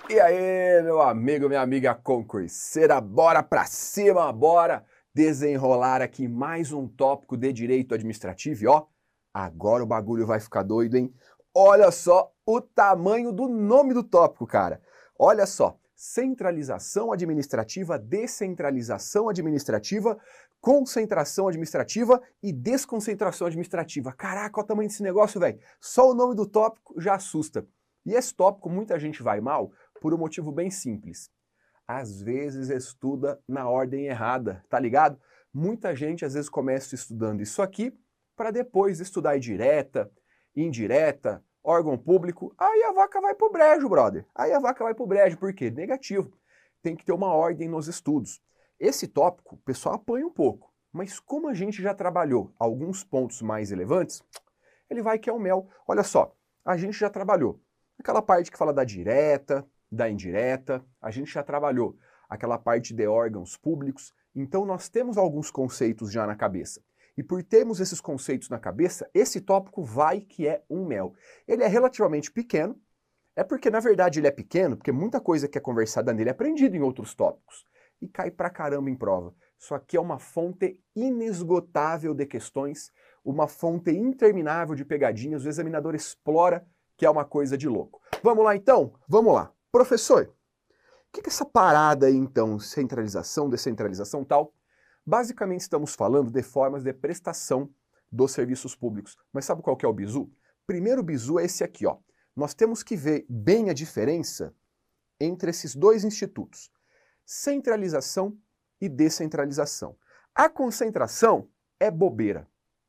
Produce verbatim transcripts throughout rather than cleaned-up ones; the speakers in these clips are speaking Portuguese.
E aí, meu amigo, minha amiga concurseira, bora pra cima, bora desenrolar aqui mais um tópico de direito administrativo. E ó, agora o bagulho vai ficar doido, hein? Olha só o tamanho do nome do tópico, cara. Olha só, centralização administrativa, descentralização administrativa, concentração administrativa e desconcentração administrativa. Caraca, olha o tamanho desse negócio, velho. Só o nome do tópico já assusta. E esse tópico muita gente vai mal por um motivo bem simples. Às vezes estuda na ordem errada, tá ligado? Muita gente às vezes começa estudando isso aqui para depois estudar direta, indireta, órgão público. Aí a vaca vai pro brejo, brother. Aí a vaca vai pro brejo, por quê? Negativo. Tem que ter uma ordem nos estudos. Esse tópico, o pessoal apanha um pouco, mas como a gente já trabalhou alguns pontos mais relevantes, ele vai que é o mel. Olha só, a gente já trabalhou aquela parte que fala da direta, da indireta, a gente já trabalhou aquela parte de órgãos públicos, então nós temos alguns conceitos já na cabeça. E por termos esses conceitos na cabeça, esse tópico vai que é um mel. Ele é relativamente pequeno, é porque na verdade ele é pequeno, porque muita coisa que é conversada nele é aprendida em outros tópicos. E cai pra caramba em prova. Isso aqui é uma fonte inesgotável de questões, uma fonte interminável de pegadinhas, o examinador explora, que é uma coisa de louco. Vamos lá então? Vamos lá. Professor, o que é essa parada aí então, centralização, descentralização tal? Basicamente estamos falando de formas de prestação dos serviços públicos. Mas sabe qual que é o bizu? Primeiro bizu é esse aqui, ó. Nós temos que ver bem a diferença entre esses dois institutos. Centralização e descentralização. A concentração é bobeira.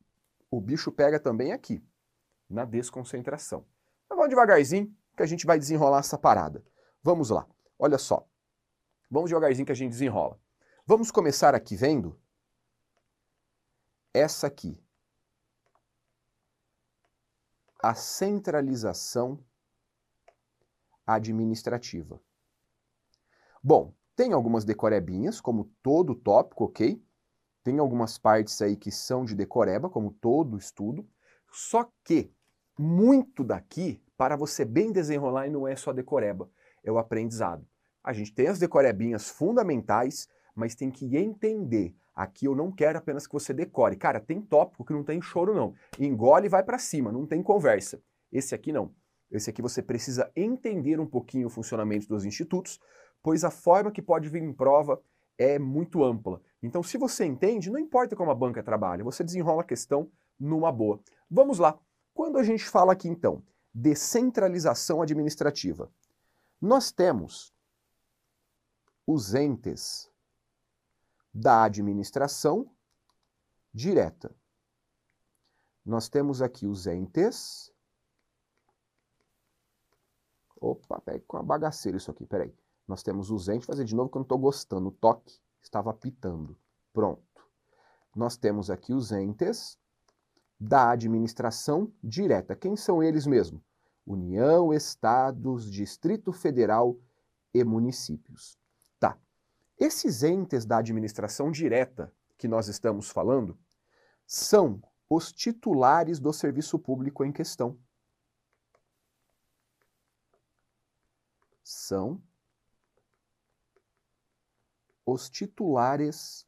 O bicho pega também aqui, na desconcentração. Mas vamos devagarzinho que a gente vai desenrolar essa parada. Vamos lá, olha só. Vamos devagarzinho que a gente desenrola. Vamos começar aqui vendo essa aqui. A centralização administrativa. Bom, tem algumas decorebinhas, como todo tópico, ok? Tem algumas partes aí que são de decoreba, como todo estudo. Só que muito daqui, para você bem desenrolar, e não é só decoreba, é o aprendizado. A gente tem as decorebinhas fundamentais, mas tem que entender. Aqui eu não quero apenas que você decore. Cara, tem tópico que não tem choro não. Engole e vai para cima, não tem conversa. Esse aqui não. Esse aqui você precisa entender um pouquinho o funcionamento dos institutos, pois a forma que pode vir em prova é muito ampla. Então, se você entende, não importa como a banca trabalha, você desenrola a questão numa boa. Vamos lá. Quando a gente fala aqui, então, de centralização administrativa, nós temos os entes da administração direta. Nós temos aqui os entes... Opa, peraí, com a bagaceira isso aqui, peraí. Nós temos os entes, vou fazer de novo que eu não estou gostando, o toque estava apitando. Pronto. Nós temos aqui os entes da administração direta. Quem são eles mesmo? União, Estados, Distrito Federal e municípios. Tá. Esses entes da administração direta que nós estamos falando são os titulares do serviço público em questão. São os titulares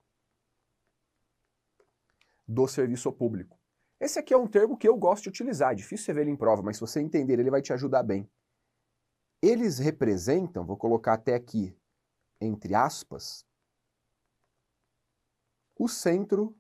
do serviço público. Esse aqui é um termo que eu gosto de utilizar, é difícil você ver ele em prova, mas se você entender ele vai te ajudar bem. Eles representam, vou colocar até aqui, entre aspas, o centro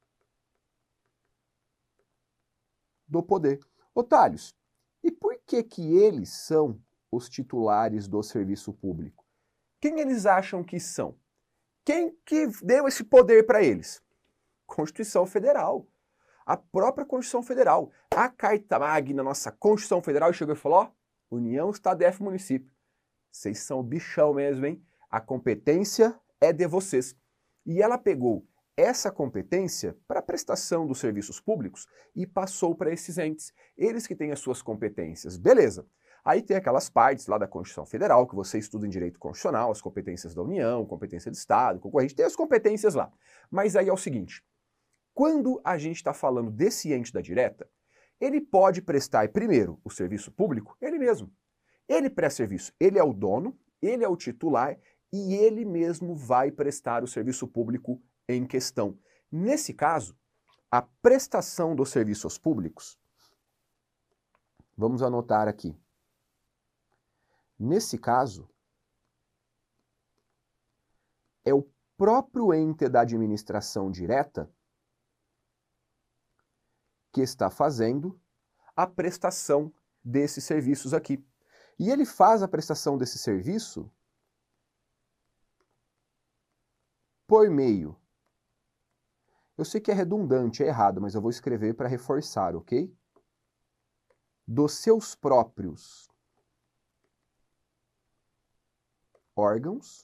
do poder. Otários, e por que que eles são os titulares do serviço público? Quem eles acham que são? Quem que deu esse poder para eles? Constituição Federal. A própria Constituição Federal. A Carta Magna, nossa Constituição Federal, chegou e falou, ó, União, Estado, D F, município. Vocês são bichão mesmo, hein? A competência é de vocês. E ela pegou essa competência para a prestação dos serviços públicos e passou para esses entes. Eles que têm as suas competências. Beleza. Aí tem aquelas partes lá da Constituição Federal, que você estuda em direito constitucional, as competências da União, competência do Estado, concorrente, tem as competências lá. Mas aí é o seguinte, quando a gente está falando desse ente da direta, ele pode prestar, primeiro, o serviço público, ele mesmo. Ele presta serviço, ele é o dono, ele é o titular e ele mesmo vai prestar o serviço público em questão. Nesse caso, a prestação dos serviços públicos, vamos anotar aqui. Nesse caso, é o próprio ente da administração direta que está fazendo a prestação desses serviços aqui. E ele faz a prestação desse serviço por meio. Eu sei que é redundante, é errado, mas eu vou escrever para reforçar, ok? Dos seus próprios órgãos,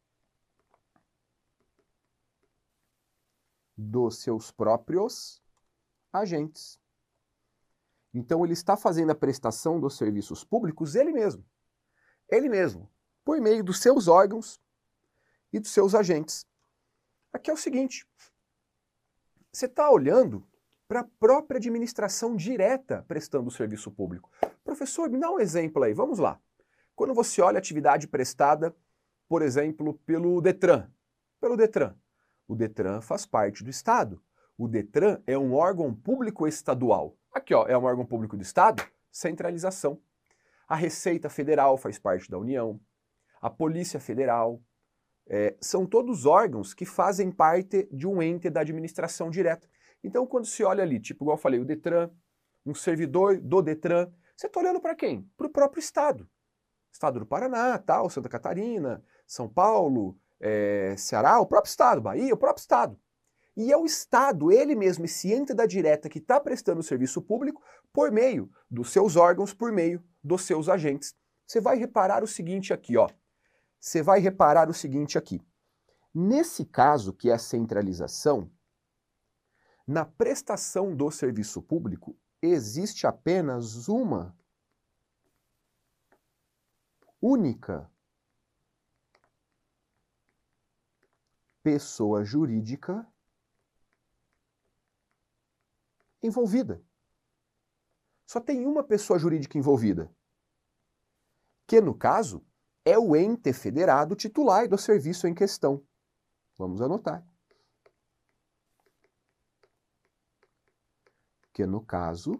dos seus próprios agentes. Então ele está fazendo a prestação dos serviços públicos ele mesmo. Ele mesmo, por meio dos seus órgãos e dos seus agentes. Aqui é o seguinte, você está olhando para a própria administração direta prestando o serviço público. Professor, me dá um exemplo aí, vamos lá. Quando você olha a atividade prestada, por exemplo, pelo Detran. Pelo Detran. O Detran faz parte do Estado. O Detran é um órgão público estadual. Aqui, ó, é um órgão público do Estado, centralização. A Receita Federal faz parte da União. A Polícia Federal. É, são todos órgãos que fazem parte de um ente da administração direta. Então, quando se olha ali, tipo, igual eu falei, o Detran, um servidor do Detran, você está olhando para quem? Para o próprio Estado. Estado do Paraná, tal, Santa Catarina, São Paulo, é, Ceará, o próprio Estado, Bahia, o próprio Estado. E é o Estado, ele mesmo, esse ente da direta que está prestando o serviço público por meio dos seus órgãos, por meio dos seus agentes. Você vai reparar o seguinte aqui, ó. Você vai reparar o seguinte aqui. Nesse caso, que é a centralização, na prestação do serviço público, existe apenas uma única pessoa jurídica envolvida. Só tem uma pessoa jurídica envolvida, que no caso é o ente federado titular do serviço em questão. Vamos anotar. Que no caso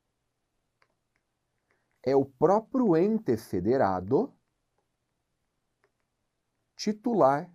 é o próprio ente federado titular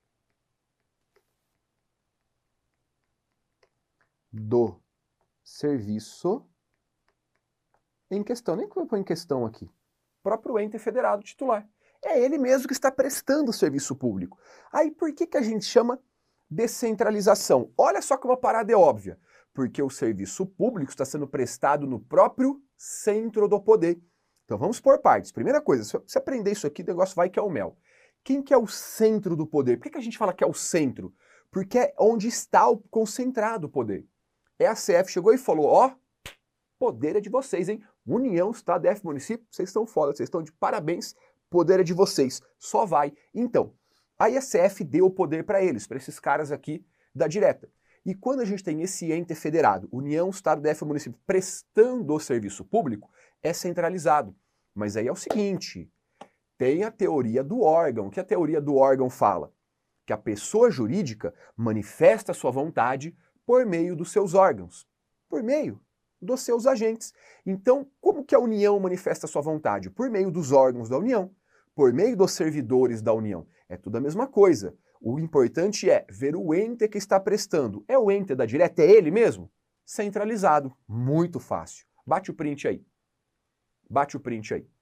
do serviço em questão. Nem que eu ponho em questão aqui. Próprio ente federado titular. É ele mesmo que está prestando o serviço público. Aí por que que a gente chama descentralização? Olha só que uma parada é óbvia. Porque o serviço público está sendo prestado no próprio centro do poder. Então vamos por partes. Primeira coisa, se você aprender isso aqui, o negócio vai que é o mel. Quem que é o centro do poder? Por que que a gente fala que é o centro? Porque é onde está o concentrado o poder. E a C F chegou e falou, ó, poder é de vocês, hein? União, Estado, D F, município, vocês estão foda, vocês estão de parabéns, poder é de vocês, só vai. Então, a I S F deu o poder para eles, para esses caras aqui da direta. E quando a gente tem esse ente federado, União, Estado, D F, município, prestando o serviço público, é centralizado. Mas aí é o seguinte, tem a teoria do órgão. O que a teoria do órgão fala? Que a pessoa jurídica manifesta sua vontade por meio dos seus órgãos, por meio dos seus agentes. Então, como que a União manifesta sua vontade? Por meio dos órgãos da União, por meio dos servidores da União. É tudo a mesma coisa. O importante é ver o ente que está prestando. É o ente da direta? É ele mesmo? Centralizado. Muito fácil. Bate o print aí. Bate o print aí.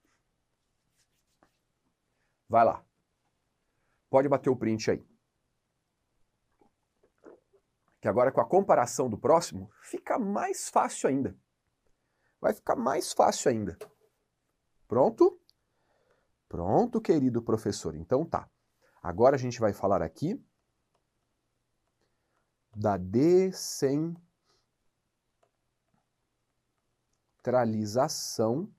Vai lá. Pode bater o print aí. Que agora com a comparação do próximo, fica mais fácil ainda. Vai ficar mais fácil ainda. Pronto? Pronto, querido professor. Então tá. Agora a gente vai falar aqui da descentralização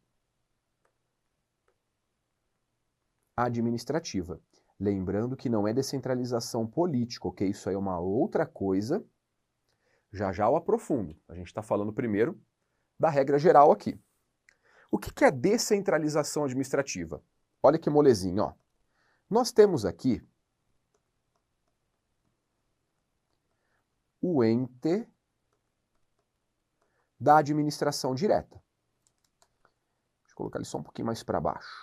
administrativa. Lembrando que não é descentralização política, ok? Isso aí é uma outra coisa. Já já eu aprofundo. A gente está falando primeiro da regra geral aqui. O que que é descentralização administrativa? Olha que molezinha, ó. Nós temos aqui o ente da administração direta. Deixa eu colocar ele só um pouquinho mais para baixo.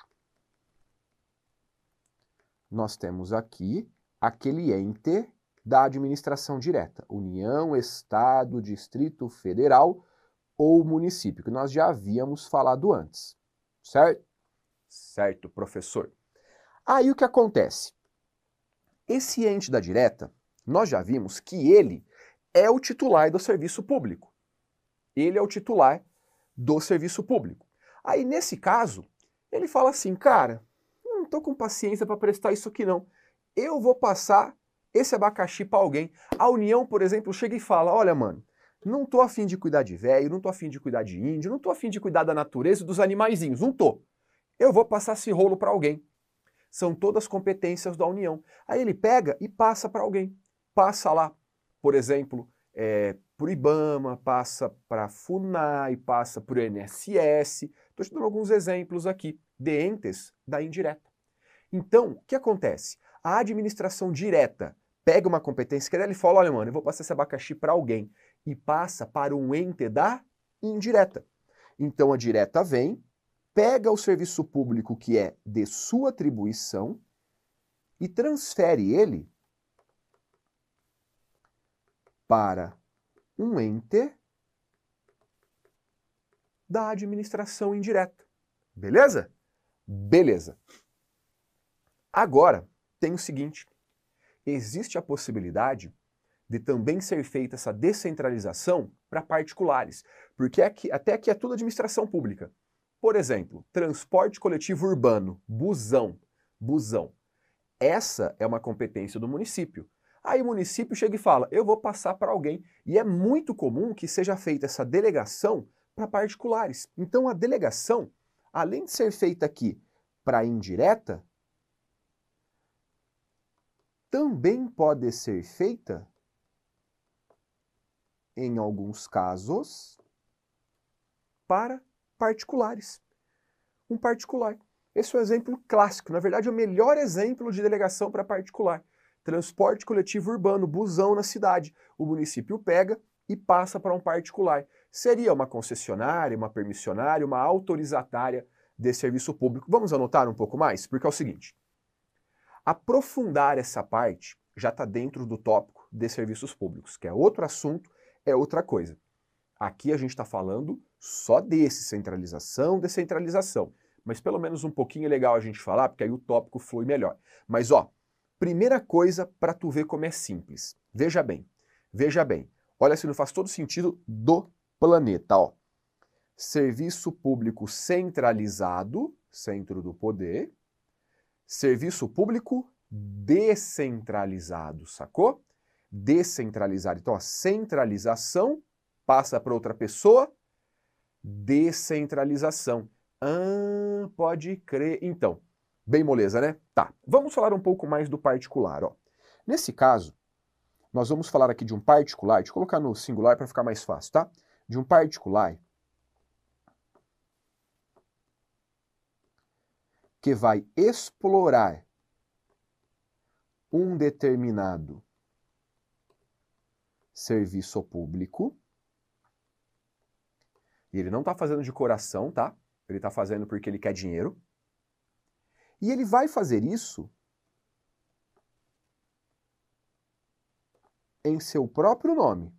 Nós temos aqui aquele ente da administração direta, União, Estado, Distrito Federal ou município, que nós já havíamos falado antes, certo? Certo, professor. Aí o que acontece? Esse ente da direta, nós já vimos que ele é o titular do serviço público. Ele é o titular do serviço público. Aí, nesse caso, ele fala assim, cara, eu não tô com paciência para prestar isso aqui não. Eu vou passar esse abacaxi para alguém. A União, por exemplo, chega e fala, olha, mano, não tô afim de cuidar de velho, não tô afim de cuidar de índio, não tô afim de cuidar da natureza e dos animaizinhos, não tô. Eu vou passar esse rolo para alguém. São todas competências da União. Aí ele pega e passa para alguém. Passa lá, por exemplo, é, por IBAMA, passa para a FUNAI, passa por I N S S. Estou te dando alguns exemplos aqui de entes da indireta. Então, o que acontece? A administração direta pega uma competência que ele fala, olha, mano, eu vou passar esse abacaxi para alguém e passa para um ente da indireta. Então, a direta vem, pega o serviço público que é de sua atribuição e transfere ele para um ente da administração indireta. Beleza? Beleza. Agora, tem o seguinte, existe a possibilidade de também ser feita essa descentralização para particulares, porque aqui, até aqui é tudo administração pública. Por exemplo, transporte coletivo urbano, busão, busão. Essa é uma competência do município. Aí o município chega e fala, eu vou passar para alguém. E é muito comum que seja feita essa delegação para particulares. Então a delegação, além de ser feita aqui para indireta, também pode ser feita, em alguns casos, para particulares. Um particular. Esse é o exemplo clássico. Na verdade, é o melhor exemplo de delegação para particular. Transporte coletivo urbano, busão na cidade. O município pega e passa para um particular. Seria uma concessionária, uma permissionária, uma autorizatária de serviço público. Vamos anotar um pouco mais? Porque é o seguinte. Aprofundar essa parte já está dentro do tópico de serviços públicos, que é outro assunto, é outra coisa. Aqui a gente está falando só desse, centralização, descentralização. Mas pelo menos um pouquinho é legal a gente falar, porque aí o tópico flui melhor. Mas ó, primeira coisa para tu ver como é simples. Veja bem, veja bem. Olha se não faz todo sentido do planeta, ó. Serviço público centralizado, centro do poder. Serviço público descentralizado, sacou? Descentralizado. Então, a centralização passa para outra pessoa, descentralização. Ah, pode crer. Então, bem moleza, né? Tá, vamos falar um pouco mais do particular, ó. Nesse caso, nós vamos falar aqui de um particular, deixa eu colocar no singular para ficar mais fácil, tá? De um particular que vai explorar um determinado serviço público. E ele não está fazendo de coração, tá? Ele está fazendo porque ele quer dinheiro. E ele vai fazer isso em seu próprio nome.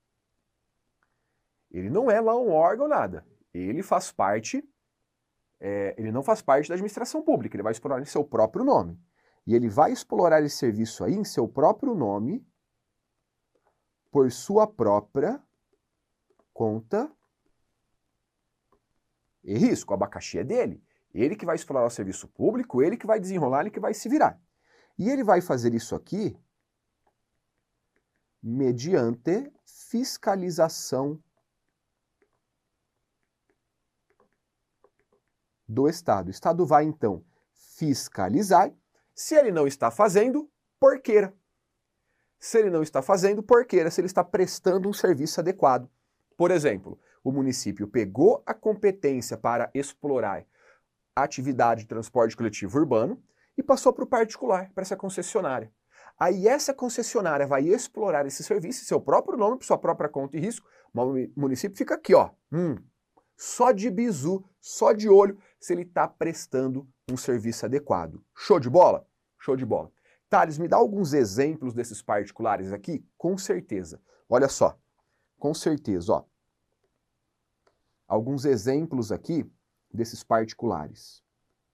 Ele não é lá um órgão, nada. Ele faz parte, é, ele não faz parte da administração pública, ele vai explorar em seu próprio nome. E ele vai explorar esse serviço aí em seu próprio nome, por sua própria conta e risco. O abacaxi é dele. Ele que vai explorar o serviço público, ele que vai desenrolar, ele que vai se virar. E ele vai fazer isso aqui mediante fiscalização do Estado. O Estado vai, então, fiscalizar. Se ele não está fazendo, porqueira. Se ele não está fazendo, porqueira. Se ele está prestando um serviço adequado. Por exemplo, o município pegou a competência para explorar a atividade de transporte coletivo urbano e passou para o particular, para essa concessionária. Aí essa concessionária vai explorar esse serviço, seu próprio nome, por sua própria conta e risco, mas o município fica aqui, ó, hum, só de bizu, só de olho, se ele está prestando um serviço adequado. Show de bola? Show de bola. Thales, me dá alguns exemplos desses particulares aqui? Com certeza. Olha só, com certeza, ó. Alguns exemplos aqui desses particulares.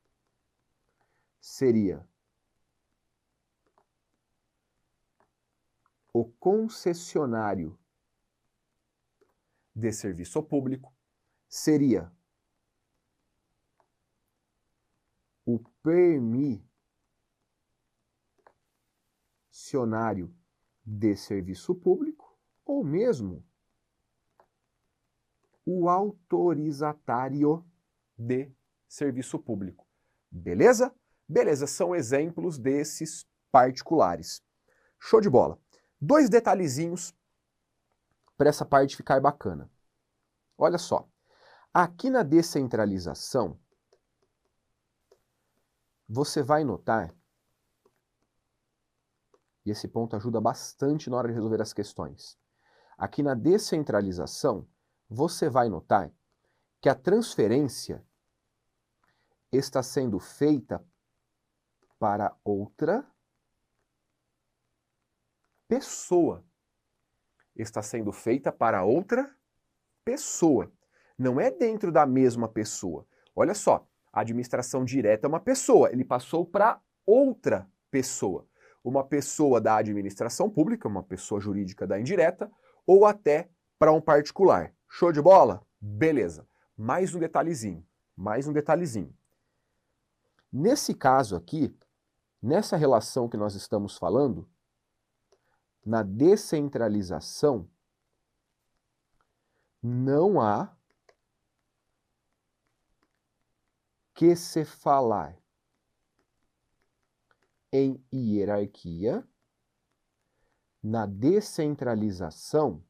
Seria o concessionário de serviço público, seria o permissionário de serviço público ou mesmo o autorizatário de serviço público. Beleza? Beleza, são exemplos desses particulares. Show de bola. Dois detalhezinhos para essa parte ficar bacana. Olha só, aqui na descentralização, você vai notar, e esse ponto ajuda bastante na hora de resolver as questões. Aqui na descentralização, você vai notar que a transferência está sendo feita para outra pessoa. Está sendo feita para outra pessoa. Não é dentro da mesma pessoa. Olha só, a administração direta é uma pessoa, ele passou para outra pessoa. Uma pessoa da administração pública, uma pessoa jurídica da indireta, ou até para um particular. Show de bola? Beleza. Mais um detalhezinho, mais um detalhezinho. Nesse caso aqui, nessa relação que nós estamos falando, na descentralização, não há que se falar em hierarquia. Na descentralização,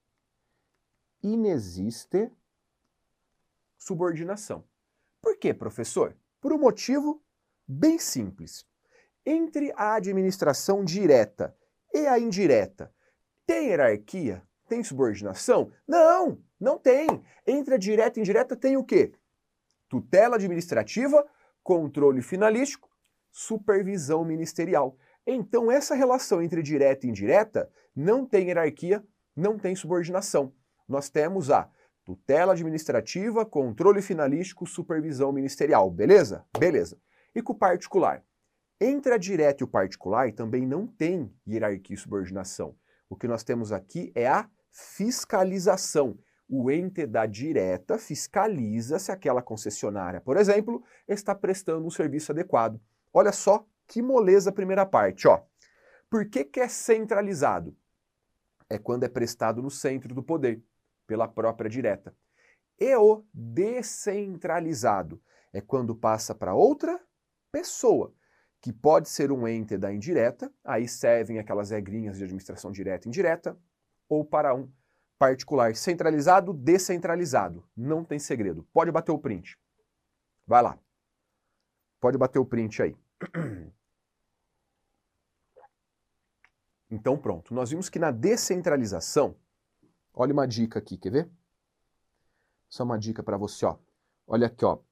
inexiste subordinação. Por quê, professor? Por um motivo bem simples. Entre a administração direta e a indireta, tem hierarquia? Tem subordinação? Não, não tem. Entre a direta e a indireta tem o quê? Tutela administrativa, controle finalístico, supervisão ministerial. Então, essa relação entre direta e indireta não tem hierarquia, não tem subordinação. Nós temos a tutela administrativa, controle finalístico, supervisão ministerial. Beleza? Beleza. E com o particular? Entre a direta e o particular também não tem hierarquia e subordinação. O que nós temos aqui é a fiscalização. O ente da direta fiscaliza se aquela concessionária, por exemplo, está prestando um serviço adequado. Olha só que moleza a primeira parte, ó. Por que que é centralizado? É quando é prestado no centro do poder, pela própria direta. E o descentralizado é quando passa para outra pessoa, que pode ser um ente da indireta, aí servem aquelas regrinhas de administração direta e indireta, ou para um particular centralizado, descentralizado. Não tem segredo. Pode bater o print. Vai lá. Pode bater o print aí. Então pronto. Nós vimos que na descentralização, olha uma dica aqui, quer ver? Só uma dica para você, ó. Olha aqui, ó.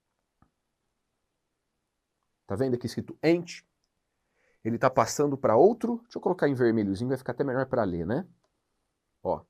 Tá vendo aqui escrito ente? Ele está passando para outro... Deixa eu colocar em vermelhozinho, vai ficar até melhor para ler, né? Ó.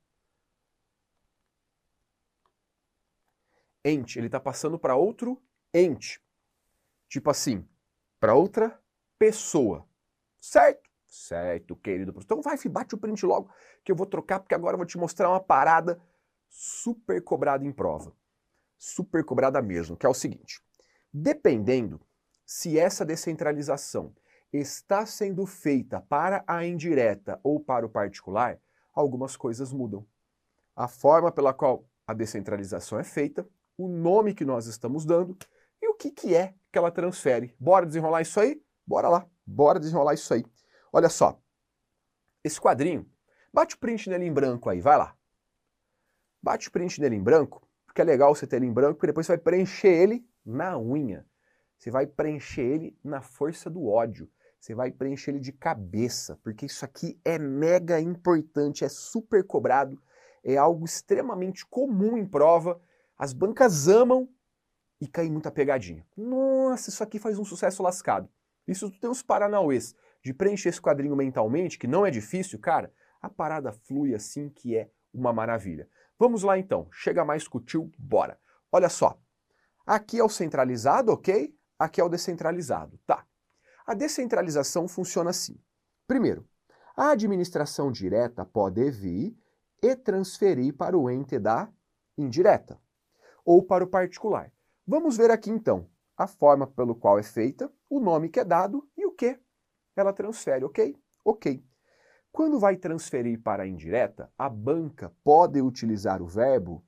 Ente, ele está passando para outro ente. Tipo assim, para outra pessoa. Certo? Certo, querido professor. Então vai, bate o print logo, que eu vou trocar, porque agora eu vou te mostrar uma parada super cobrada em prova. Super cobrada mesmo, que é o seguinte. Dependendo se essa descentralização está sendo feita para a indireta ou para o particular, algumas coisas mudam. A forma pela qual a descentralização é feita, o nome que nós estamos dando e o que, que é que ela transfere. Bora desenrolar isso aí? Bora lá, bora desenrolar isso aí. Olha só, esse quadrinho, bate o print nele em branco aí, vai lá. Bate o print nele em branco, porque é legal você ter ele em branco, porque depois você vai preencher ele na unha. Você vai preencher ele na força do ódio. Você vai preencher ele de cabeça, porque isso aqui é mega importante, é super cobrado, é algo extremamente comum em prova. As bancas amam e cai muita pegadinha. Nossa, isso aqui faz um sucesso lascado. Isso tem uns paranauês de preencher esse quadrinho mentalmente, que não é difícil, cara, a parada flui assim que é uma maravilha. Vamos lá então, chega mais com o tio, bora. Olha só, aqui é o centralizado, ok? Aqui é o descentralizado, tá. A descentralização funciona assim. Primeiro, a administração direta pode vir e transferir para o ente da indireta, ou para o particular. Vamos ver aqui então a forma pelo qual é feita, o nome que é dado e o que ela transfere, ok? Ok. Quando vai transferir para a indireta, a banca pode utilizar o verbo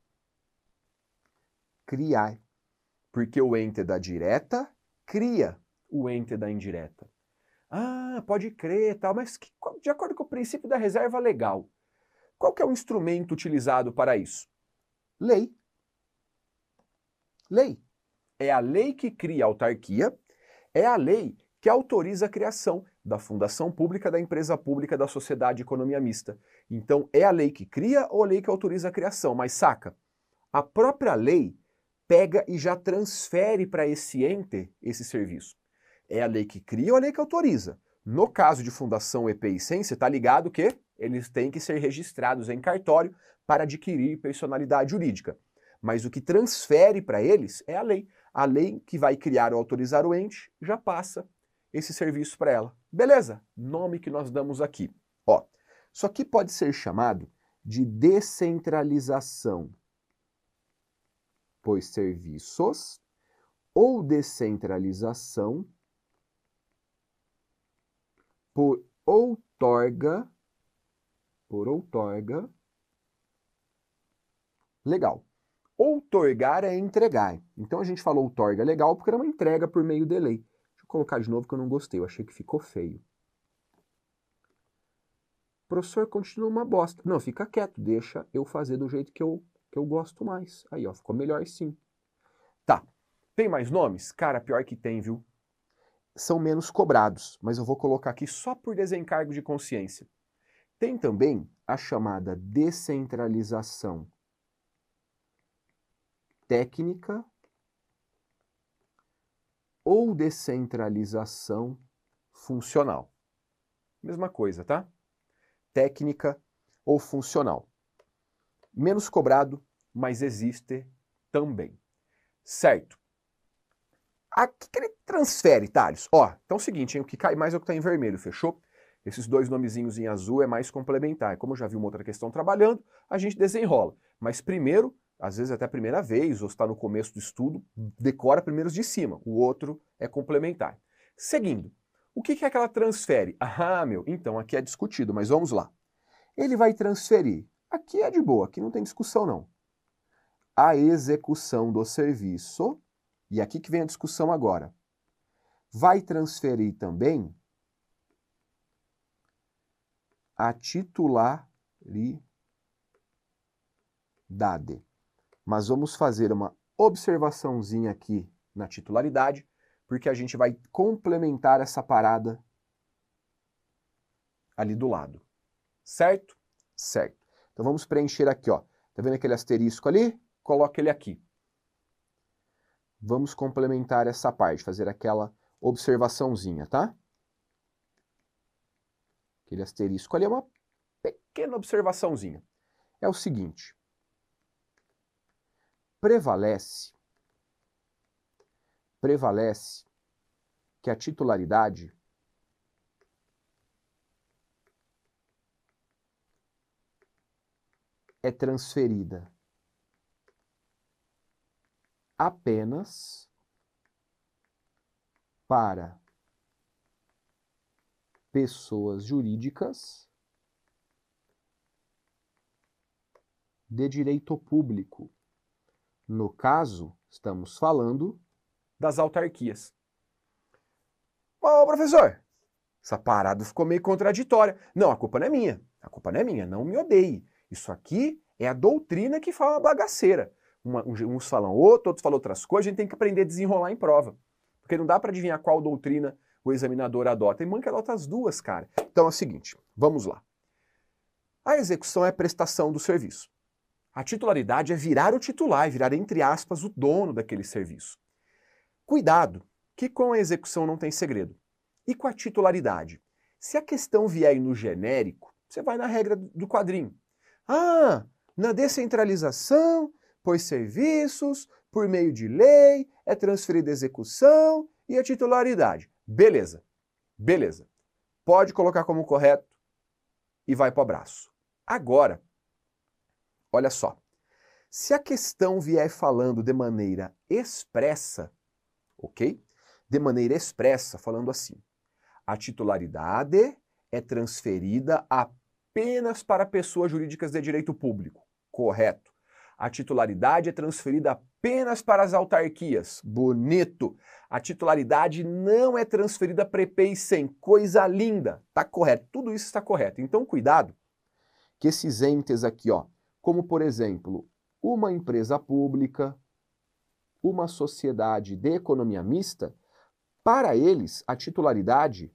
criar, porque o ente da direta cria o ente da indireta. Ah, pode crer, tal, mas que, de acordo com o princípio da reserva legal, qual que é o instrumento utilizado para isso? Lei. Lei. É a lei que cria a autarquia, é a lei que autoriza a criação da fundação pública, da empresa pública, da sociedade de economia mista. Então, é a lei que cria ou a lei que autoriza a criação? Mas saca, a própria lei pega e já transfere para esse ente esse serviço. É a lei que cria ou a lei que autoriza. No caso de fundação, E P e SEM, você está ligado que eles têm que ser registrados em cartório para adquirir personalidade jurídica. Mas o que transfere para eles é a lei. A lei que vai criar ou autorizar o ente já passa esse serviço para ela. Beleza? Nome que nós damos aqui. Ó, isso aqui pode ser chamado de descentralização, pois serviços ou descentralização por outorga, por outorga, legal. Outorgar é entregar. Então a gente falou outorga legal porque era uma entrega por meio de lei. Deixa eu colocar de novo que eu não gostei, eu achei que ficou feio. Professor, continua uma bosta. Não, fica quieto, deixa eu fazer do jeito que eu, que eu gosto mais. Aí, ó, ficou melhor sim. Tá, tem mais nomes? Cara, pior que tem, viu? São menos cobrados, mas eu vou colocar aqui só por desencargo de consciência. Tem também a chamada descentralização técnica ou descentralização funcional. Mesma coisa, tá? Técnica ou funcional. Menos cobrado, mas existe também. Certo? O que, que ele transfere, Thales? Ó, então é o seguinte, hein? O que cai mais é o que está em vermelho, fechou? Esses dois nomezinhos em azul é mais complementar. Como eu já vi uma outra questão trabalhando, a gente desenrola. Mas primeiro, às vezes até a primeira vez, ou está no começo do estudo, decora primeiro os de cima. O outro é complementar. Seguindo, o que, que é que ela transfere? Ah, meu, então aqui é discutido, mas vamos lá. Ele vai transferir, aqui é de boa, aqui não tem discussão não, a execução do serviço, e aqui que vem a discussão agora, vai transferir também a titularidade. Mas vamos fazer uma observaçãozinha aqui na titularidade, porque a gente vai complementar essa parada ali do lado. Certo? Certo. Então vamos preencher aqui, ó. Tá vendo aquele asterisco ali? Coloca ele aqui. Vamos complementar essa parte, fazer aquela observaçãozinha, tá? Aquele asterisco ali é uma pequena observaçãozinha. É o seguinte. Prevalece, prevalece que a titularidade é transferida apenas para pessoas jurídicas de direito público. No caso, estamos falando das autarquias. Ô, professor, essa parada ficou meio contraditória. Não, a culpa não é minha. A culpa não é minha, não me odeie. Isso aqui É a doutrina que fala uma bagaceira. Uma, uns falam outro, outros falam outras coisas, a gente tem que aprender a desenrolar em prova. Porque não dá para adivinhar qual doutrina o examinador adota. Tem mãe que adota as duas, cara. Então é o seguinte, vamos lá. A execução é a prestação do serviço. A titularidade é virar o titular, virar, entre aspas, o dono daquele serviço. Cuidado, que com a execução não tem segredo. E com a titularidade? Se a questão vier aí no genérico, você vai na regra do quadrinho. Ah, na descentralização, pois serviços, por meio de lei, é transferida a execução e a titularidade. Beleza, beleza. Pode colocar como correto e vai para o abraço. Agora, olha só. Se a questão vier falando de maneira expressa, ok? De maneira expressa, falando assim. A titularidade é transferida apenas para pessoas jurídicas de direito público. Correto. A titularidade é transferida apenas para as autarquias. Bonito. A titularidade não é transferida para E P e S E M. Coisa linda. Tá correto. Tudo isso está correto. Então, cuidado que esses entes aqui, ó, como por exemplo, uma empresa pública, uma sociedade de economia mista, para eles a titularidade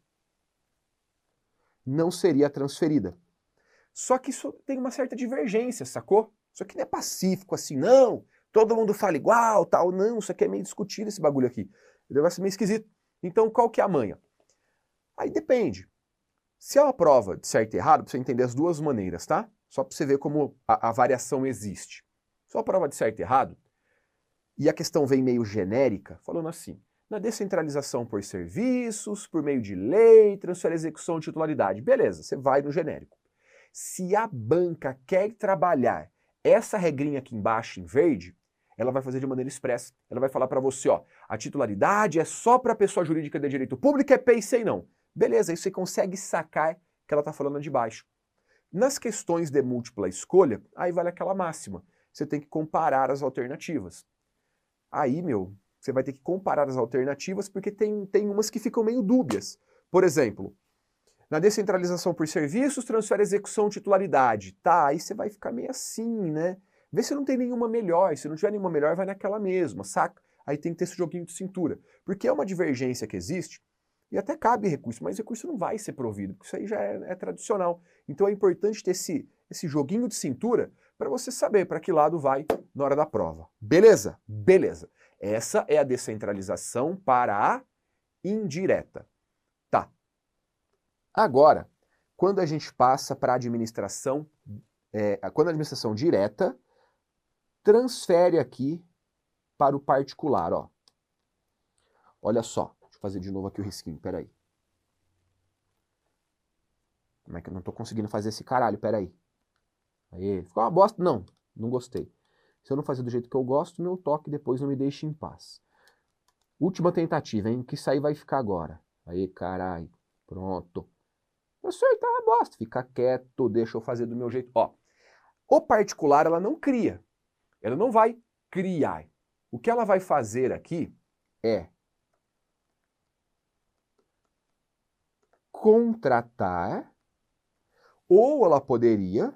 não seria transferida. Só que isso tem uma certa divergência, sacou? Isso aqui não é pacífico assim, não, todo mundo fala igual, tal, não, isso aqui é meio discutido esse bagulho aqui. O negócio é meio esquisito. Então qual que é a manha? Aí depende. Se é uma prova de certo e errado, pra você entender as duas maneiras, tá? Só pra você ver como a, a variação existe. Se é uma prova de certo e errado, e a questão vem meio genérica, falando assim, na descentralização por serviços, por meio de lei, transfere execução de titularidade. Beleza, você vai no genérico. Se a banca quer trabalhar essa regrinha aqui embaixo em verde, ela vai fazer de maneira expressa. Ela vai falar para você, ó, a titularidade é só para pessoa jurídica de direito público, é P e C não. Beleza, aí você consegue sacar que ela está falando de baixo. Nas questões de múltipla escolha, aí vale aquela máxima. Você tem que comparar as alternativas. Aí, meu, você vai ter que comparar as alternativas porque tem, tem umas que ficam meio dúbias. Por exemplo, na descentralização por serviços, transfere execução titularidade. Tá, aí você vai ficar meio assim, né? Vê se não tem nenhuma melhor. Se não tiver nenhuma melhor, vai naquela mesma, saca? Aí tem que ter esse joguinho de cintura. Porque é uma divergência que existe e até cabe recurso, mas recurso não vai ser provido, porque isso aí já é, é tradicional. Então é importante ter esse, esse joguinho de cintura para você saber para que lado vai na hora da prova. Beleza? Beleza. Essa é a descentralização para a indireta. Tá. Agora, quando a gente passa para a administração, é, quando a administração direta transfere aqui para o particular, ó. Olha só, deixa eu fazer de novo aqui o risquinho, peraí. Como é que eu não tô conseguindo fazer esse caralho, peraí. Aí, ficou uma bosta? Não, não gostei. Se eu não fazer do jeito que eu gosto, meu toque depois não me deixa em paz. Última tentativa, hein? O que sair vai ficar agora. Aí, caralho, pronto. Eu sei, tá uma bosta. Fica quieto, deixa eu fazer do meu jeito. Ó, o particular, ela não cria. Ela não vai criar. O que ela vai fazer aqui é contratar, ou ela poderia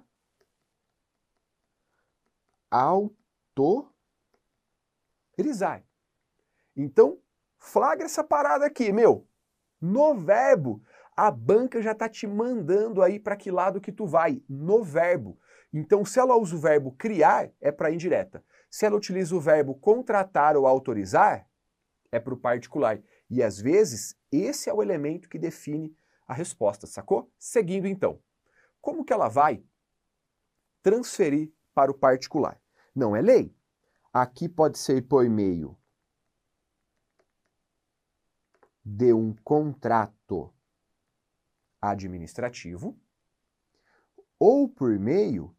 autorizar. Então, flagra essa parada aqui, meu. No verbo, a banca já tá te mandando aí para que lado que tu vai, no verbo. Então, se ela usa o verbo criar, é para indireta. Se ela utiliza o verbo contratar ou autorizar, é para o particular. E às vezes, esse é o elemento que define a resposta, sacou? Seguindo então. Como que ela vai transferir para o particular? Não é lei. Aqui pode ser por meio de um contrato administrativo ou por meio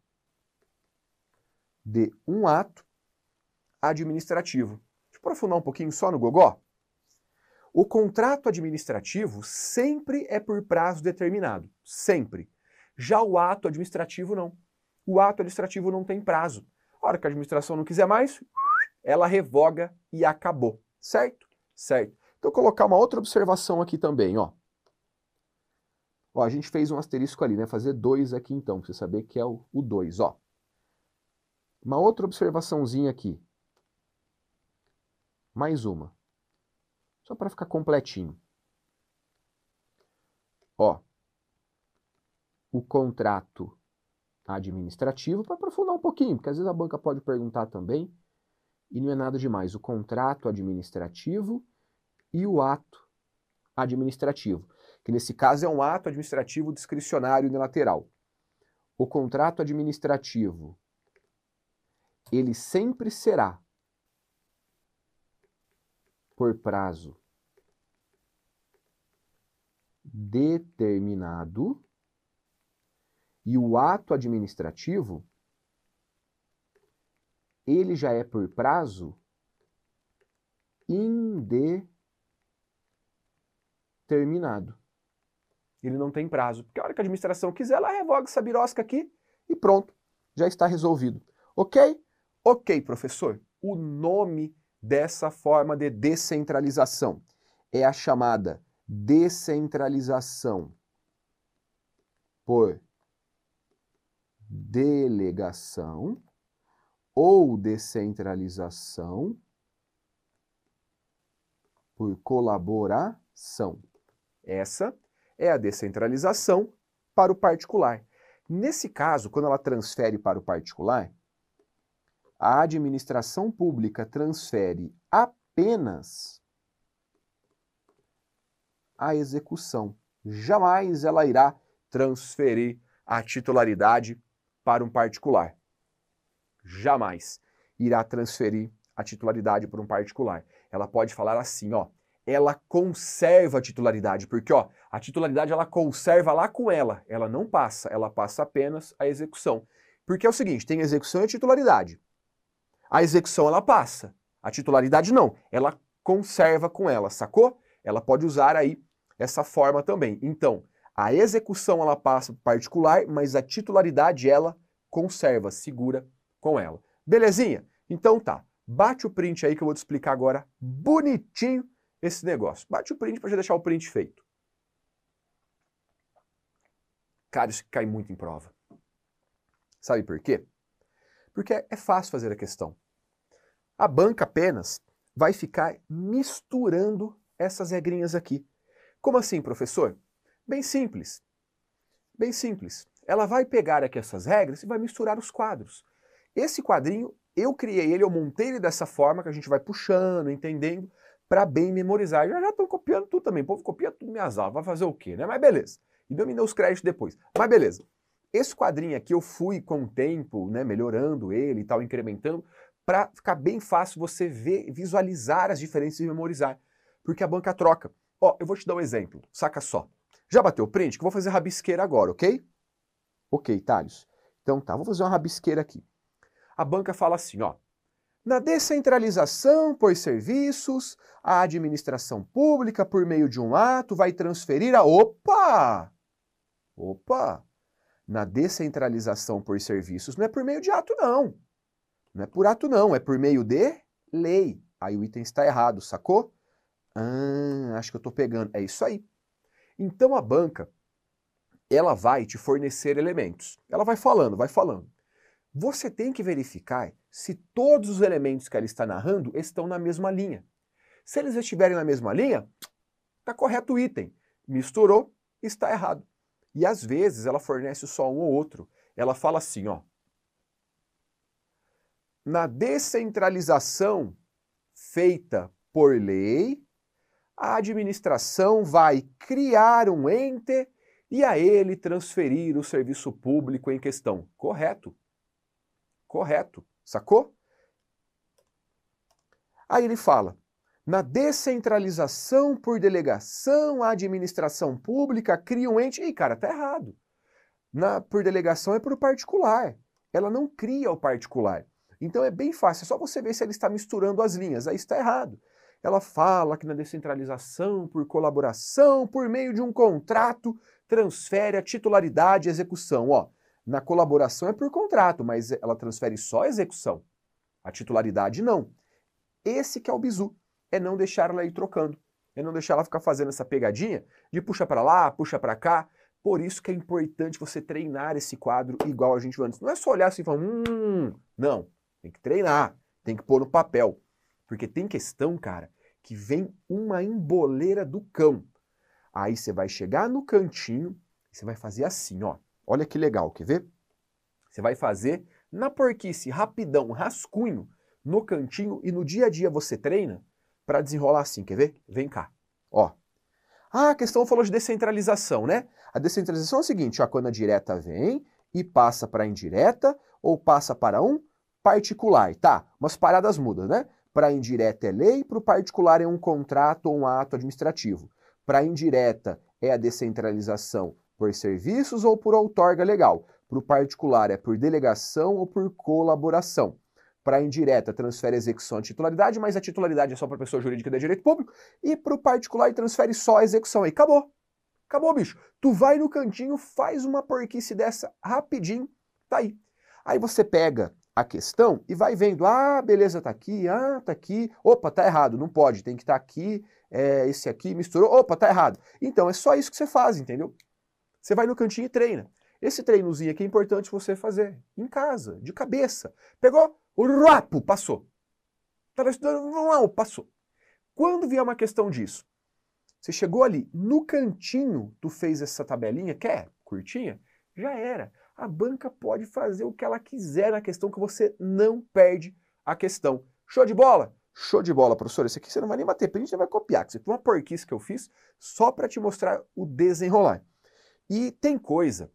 de um ato administrativo. Deixa eu aprofundar um pouquinho só no gogó. O contrato administrativo sempre é por prazo determinado, sempre. Já o ato administrativo não. O ato administrativo não tem prazo. A hora que a administração não quiser mais, ela revoga e acabou. Certo? Certo. Então, vou colocar uma outra observação aqui também, ó. Ó, a gente fez um asterisco ali, né? Fazer dois aqui então, pra você saber que é o dois, ó. Uma outra observaçãozinha aqui. Mais uma. Só para ficar completinho. Ó, o contrato administrativo, para aprofundar um pouquinho, porque às vezes a banca pode perguntar também, e não é nada demais. O contrato administrativo e o ato administrativo, que nesse caso é um ato administrativo discricionário unilateral. O contrato administrativo, ele sempre será por prazo determinado e o ato administrativo, ele já é por prazo indeterminado. Ele não tem prazo, porque a hora que a administração quiser, ela revoga essa birosca aqui e pronto, já está resolvido. Ok? Ok, professor. O nome dessa forma de descentralização é a chamada descentralização por delegação ou descentralização por colaboração. Essa é a descentralização para o particular. Nesse caso, quando ela transfere para o particular, a administração pública transfere apenas a execução. Jamais ela irá transferir a titularidade para um particular. Jamais irá transferir a titularidade para um particular. Ela pode falar assim, ó, ela conserva a titularidade, porque ó, a titularidade ela conserva lá com ela, ela não passa, ela passa apenas a execução. Porque é o seguinte, tem execução e titularidade. A execução ela passa, a titularidade não, ela conserva com ela, sacou? Ela pode usar aí essa forma também. Então, a execução ela passa para o particular, mas a titularidade ela conserva, segura com ela. Belezinha? Então tá, bate o print aí que eu vou te explicar agora bonitinho esse negócio. Bate o print para já deixar o print feito. Cara, isso cai muito em prova. Sabe por quê? Porque é fácil fazer a questão. A banca apenas vai ficar misturando essas regrinhas aqui. Como assim, professor? Bem simples. Bem simples. Ela vai pegar aqui essas regras e vai misturar os quadros. Esse quadrinho, eu criei ele, eu montei ele dessa forma, que a gente vai puxando, entendendo, para bem memorizar. Já já estão copiando tudo também. O povo copia tudo minhas aulas. Vai fazer o quê, né? Mas beleza. E deu me deu os créditos depois. Mas beleza. Esse quadrinho aqui eu fui com o tempo, né, melhorando ele e tal, incrementando, para ficar bem fácil você ver, visualizar as diferenças e memorizar. Porque a banca troca. Ó, eu vou te dar um exemplo. Saca só. Já bateu o print? Que eu vou fazer rabisqueira agora, ok? Ok, Thales. Então tá, vou fazer uma rabisqueira aqui. A banca fala assim, ó. Na descentralização por serviços, a administração pública, por meio de um ato, vai transferir a... Opa! Opa! Na descentralização por serviços não é por meio de ato, não. Não é por ato, não. É por meio de lei. Aí o item está errado, sacou? Ah, acho que eu estou pegando. É isso aí. Então a banca, ela vai te fornecer elementos. Ela vai falando, vai falando. Você tem que verificar se todos os elementos que ela está narrando estão na mesma linha. Se eles estiverem na mesma linha, está correto o item. Misturou, está errado. E às vezes ela fornece só um ou outro. Ela fala assim, ó. Na descentralização feita por lei, a administração vai criar um ente e a ele transferir o serviço público em questão. Correto. Correto. Sacou? Aí ele fala, na descentralização por delegação, a administração pública cria um ente... Ih, cara, tá errado. Na, por delegação é por particular. Ela não cria o particular. Então é bem fácil, é só você ver se ele está misturando as linhas. Aí está errado. Ela fala que na descentralização por colaboração, por meio de um contrato, transfere a titularidade e execução. Ó, na colaboração é por contrato, mas ela transfere só a execução. A titularidade não. Esse que é o bizu, é não deixar ela ir trocando. É não deixar ela ficar fazendo essa pegadinha de puxa para lá, puxa para cá. Por isso que é importante você treinar esse quadro igual a gente viu antes. Não é só olhar assim e falar, hum, não. Tem que treinar, tem que pôr no papel. Porque tem questão, cara, que vem uma emboleira do cão. Aí você vai chegar no cantinho e você vai fazer assim, ó. Olha que legal, quer ver? Você vai fazer na porquice, rapidão, rascunho, no cantinho e no dia a dia você treina para desenrolar assim, quer ver? Vem cá, ó. Ah, a questão falou de descentralização, né? A descentralização é o seguinte, ó, quando a direta vem e passa para a indireta ou passa para um particular, tá? Umas paradas mudam, né? Para a indireta é lei, para o particular é um contrato ou um ato administrativo. Para a indireta é a descentralização por serviços ou por outorga legal. Para o particular é por delegação ou por colaboração. Para a indireta transfere a execução à titularidade, mas a titularidade é só para a pessoa jurídica de direito público. E para o particular transfere só a execução. Aí acabou. Acabou, bicho. Tu vai no cantinho, faz uma porquice dessa rapidinho, tá aí. Aí você pega a questão e vai vendo, ah, beleza, tá aqui, ah, tá aqui, opa, tá errado, não pode, tem que estar tá aqui, é, esse aqui misturou, opa, tá errado. Então é só isso que você faz, entendeu? Você vai no cantinho e treina. Esse treinozinho aqui é importante você fazer em casa, de cabeça. Pegou? O rapo, passou. Tava estudando, não, passou. Quando vier uma questão disso, você chegou ali, no cantinho, tu fez essa tabelinha, quer? Curtinha? Já era. A banca pode fazer o que ela quiser na questão que você não perde a questão. Show de bola? Show de bola, professor. Esse aqui você não vai nem bater print, você vai copiar. Isso aqui é uma porquice que eu fiz só para te mostrar o desenrolar. E tem coisa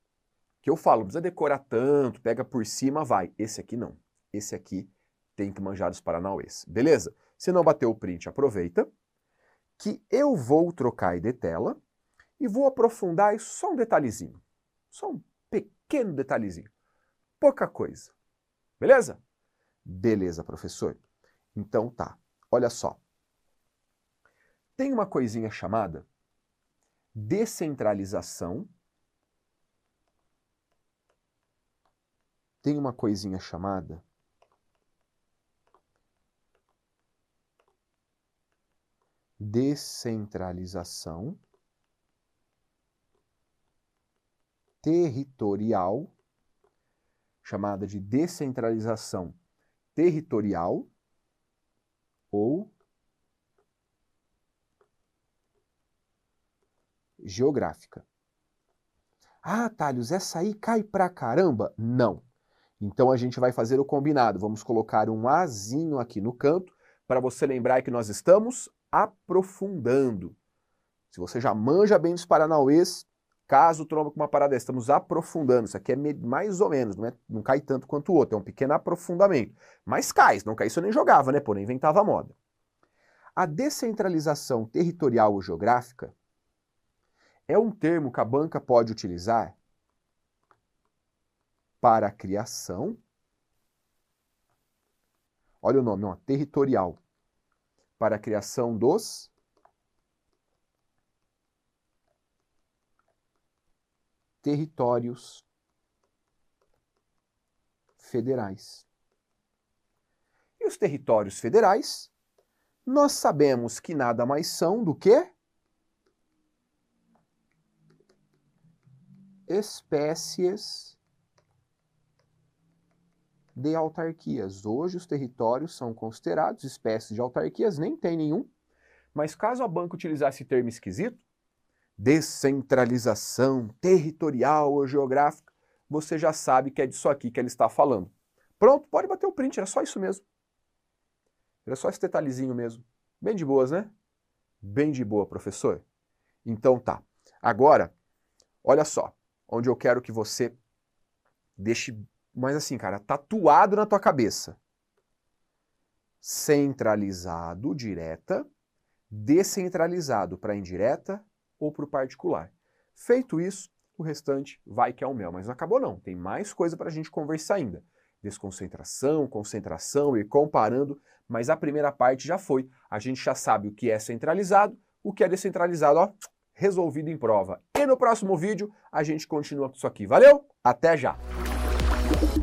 que eu falo, não precisa decorar tanto, pega por cima, vai. Esse aqui não. Esse aqui tem que manjar dos paranauês. Beleza? Se não bateu o print, aproveita que eu vou trocar de tela e vou aprofundar só um detalhezinho. Só um pequeno detalhezinho. Pouca coisa. Beleza? Beleza, professor. Então tá. Olha só. Tem uma coisinha chamada descentralização. Tem uma coisinha chamada descentralização territorial, chamada de descentralização territorial ou geográfica. Ah, Thales, essa aí cai pra caramba? Não. Então a gente vai fazer o combinado. Vamos colocar um azinho aqui no canto para você lembrar que nós estamos aprofundando. Se você já manja bem dos paranauês, caso tromba com uma parada dessa, estamos aprofundando. Isso aqui é mais ou menos, não, é, não cai tanto quanto o outro, é um pequeno aprofundamento. Mas cai, se não caísse eu nem jogava, né? Pô, nem inventava a moda. A descentralização territorial ou geográfica é um termo que a banca pode utilizar para a criação, olha o nome, ó, territorial, para a criação dos territórios federais. E os territórios federais, nós sabemos que nada mais são do que espécies de autarquias. Hoje os territórios são considerados espécies de autarquias, nem tem nenhum, mas caso a banca utilizasse esse termo esquisito, descentralização territorial ou geográfica, você já sabe que é disso aqui que ela está falando. Pronto, pode bater o print, era só isso mesmo. Era só esse detalhezinho mesmo. Bem de boas, né? Bem de boa, professor. Então tá. Agora, olha só, onde eu quero que você deixe, mas assim, cara, tatuado na tua cabeça. Centralizado, direta, descentralizado para indireta ou para o particular. Feito isso, o restante vai que é o mel. Mas não acabou não, tem mais coisa para a gente conversar ainda. Desconcentração, concentração e comparando, mas a primeira parte já foi. A gente já sabe o que é centralizado, o que é descentralizado, ó, resolvido em prova. E no próximo vídeo a gente continua com isso aqui. Valeu? Até já!